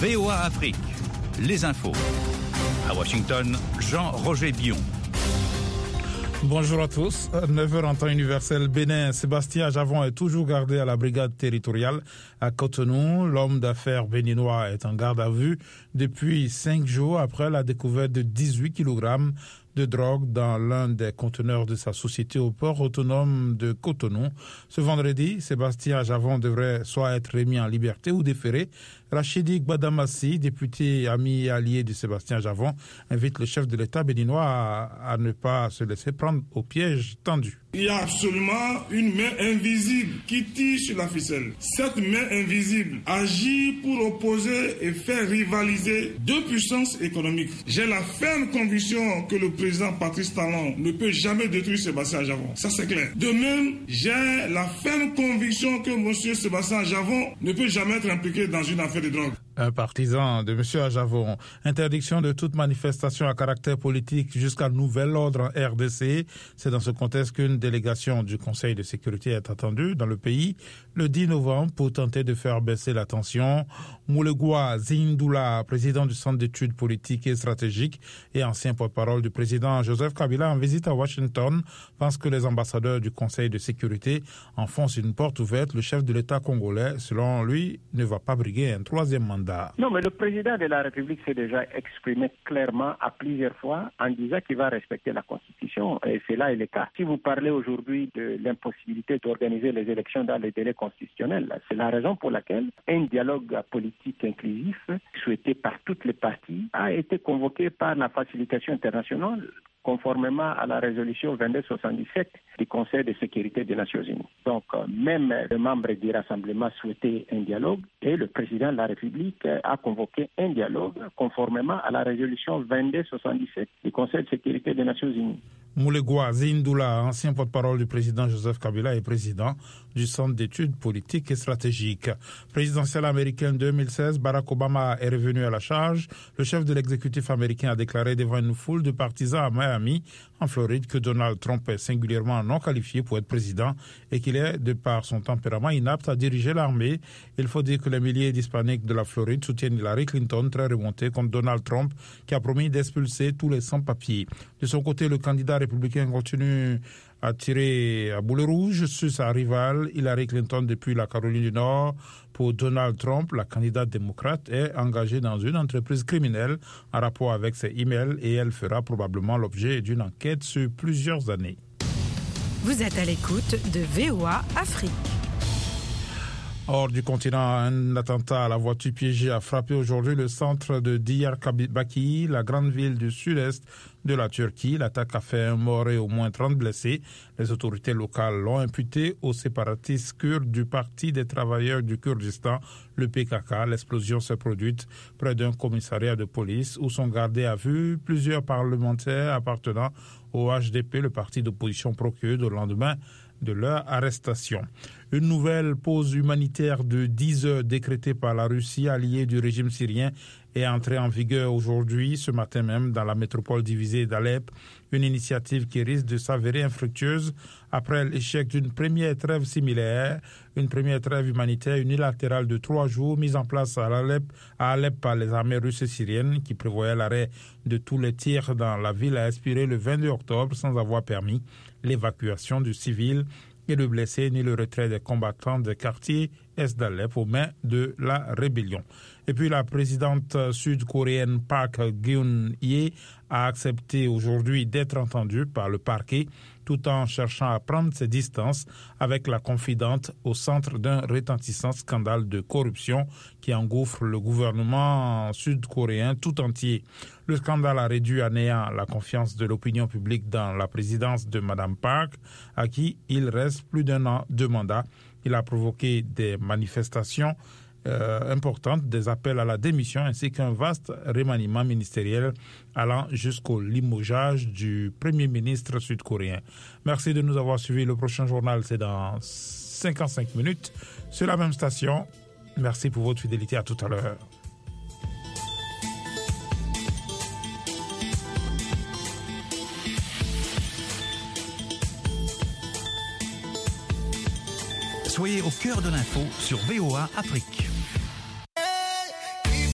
VOA Afrique, les infos. À Washington, Jean-Roger Bion. Bonjour à tous. 9h en temps universel, Bénin, Sébastien Ajavon est toujours gardé à la brigade territoriale à Cotonou. L'homme d'affaires béninois est en garde à vue depuis 5 jours après la découverte de 18 kg de drogue dans l'un des conteneurs de sa société au port autonome de Cotonou. Ce vendredi, Sébastien Ajavon devrait soit être remis en liberté ou déféré. Rachidi Gbadamassi, député ami et allié de Sébastien Ajavon, invite le chef de l'État béninois à ne pas se laisser prendre au piège tendu. Il y a absolument une main invisible qui tire sur la ficelle. Cette main invisible agit pour opposer et faire rivaliser deux puissances économiques. J'ai la ferme conviction que le président Patrice Talon ne peut jamais détruire Sébastien Ajavon. Ça, c'est clair. De même, j'ai la ferme conviction que M. Sébastien Ajavon ne peut jamais être impliqué dans une affaire de drogue. Un partisan de M. Ajavon. Interdiction de toute manifestation à caractère politique jusqu'à nouvel ordre en RDC. C'est dans ce contexte qu'une délégation du Conseil de sécurité est attendue dans le pays le 10 novembre pour tenter de faire baisser la tension. Moulegua Zindoula, président du Centre d'études politiques et stratégiques et ancien porte-parole du président Joseph Kabila en visite à Washington, pense que les ambassadeurs du Conseil de sécurité enfoncent une porte ouverte. Le chef de l'État congolais, selon lui, ne va pas briguer un troisième mandat. Non, mais le président de la République s'est déjà exprimé clairement à plusieurs fois en disant qu'il va respecter la Constitution, et c'est là le cas. Si vous parlez aujourd'hui de l'impossibilité d'organiser les élections dans les délais constitutionnels, c'est la raison pour laquelle un dialogue politique inclusif, souhaité par toutes les parties, a été convoqué par la facilitation internationale, conformément à la résolution 2277 du Conseil de sécurité des Nations Unies. Donc, même les membres du rassemblement souhaitaient un dialogue et le président de la République a convoqué un dialogue conformément à la résolution 2277 du Conseil de sécurité des Nations Unies. Moulegua Zindoula, ancien porte-parole du président Joseph Kabila et président du Centre d'études politiques et stratégiques. Présidentielle américaine 2016, Barack Obama est revenu à la charge. Le chef de l'exécutif américain a déclaré devant une foule de partisans à Miami, en Floride, que Donald Trump est singulièrement non qualifié pour être président et qu'il est, de par son tempérament, inapte à diriger l'armée. Il faut dire que les milliers d'Hispaniques de la Floride soutiennent Hillary Clinton, très remontée contre Donald Trump, qui a promis d'expulser tous les sans-papiers. De son côté, le candidat républicain continue à tirer à boulet rouge sur sa rivale Hillary Clinton depuis la Caroline du Nord. Pour Donald Trump, la candidate démocrate est engagée dans une entreprise criminelle en rapport avec ses emails et elle fera probablement l'objet d'une enquête sur plusieurs années. Vous êtes à l'écoute de VOA Afrique. Hors du continent, un attentat à la voiture piégée a frappé aujourd'hui le centre de Diyarbakır, la grande ville du sud-est de la Turquie. L'attaque a fait un mort et au moins 30 blessés. Les autorités locales l'ont imputé aux séparatistes kurdes du Parti des travailleurs du Kurdistan, le PKK. L'explosion s'est produite près d'un commissariat de police où sont gardés à vue plusieurs parlementaires appartenant au HDP, le parti d'opposition pro-kurde, au lendemain de leur arrestation. Une nouvelle pause humanitaire de 10 heures décrétée par la Russie, alliée du régime syrien, est entrée en vigueur aujourd'hui, ce matin même, dans la métropole divisée d'Alep. Une initiative qui risque de s'avérer infructueuse après l'échec d'une première trêve similaire, une première trêve humanitaire unilatérale de 3 jours mise en place à Alep par les armées russes et syriennes qui prévoyait l'arrêt de tous les tirs dans la ville a expiré le 22 octobre sans avoir permis l'évacuation du civil et de blessés ni le retrait des combattants des quartiers est d'Alep aux mains de la rébellion. Et puis la présidente sud-coréenne Park Geun-hye a accepté aujourd'hui d'être entendue par le parquet tout en cherchant à prendre ses distances avec la confidente au centre d'un retentissant scandale de corruption qui engouffre le gouvernement sud-coréen tout entier. Le scandale a réduit à néant la confiance de l'opinion publique dans la présidence de Mme Park, à qui il reste plus d'un an de mandat. Il a provoqué des manifestations importantes, des appels à la démission ainsi qu'un vaste remaniement ministériel allant jusqu'au limogeage du Premier ministre sud-coréen. Merci de nous avoir suivis. Le prochain journal, c'est dans 55 minutes sur la même station. Merci pour votre fidélité. À tout à l'heure. Soyez au cœur de l'info sur VOA Afrique.